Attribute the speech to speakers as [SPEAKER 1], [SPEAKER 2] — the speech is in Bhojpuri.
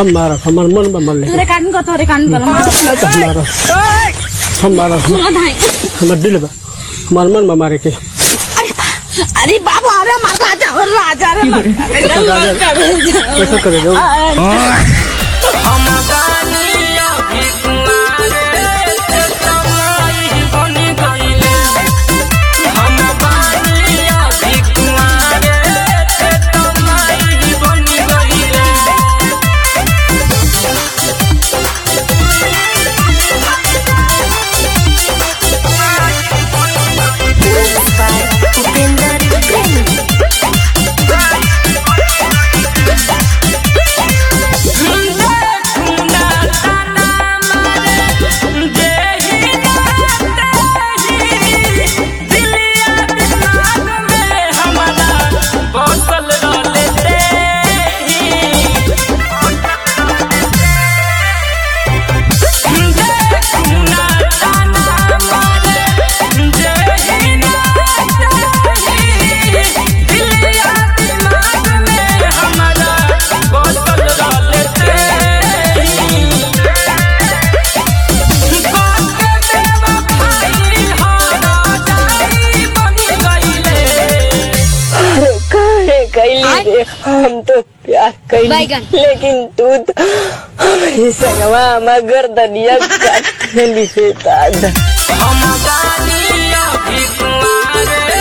[SPEAKER 1] हमारा हमार मन में मर ले
[SPEAKER 2] तोरे कान को
[SPEAKER 1] हमारा हमारा हमार दिल बा हमार मन में मारे के
[SPEAKER 2] अरे बाबा अरे राजा रे
[SPEAKER 1] कैसे करे जाओ
[SPEAKER 3] हम तो प्यार कैली लेकिन तू तो हमारी संगवा हमार गर्दनिया काट लिखे दादा।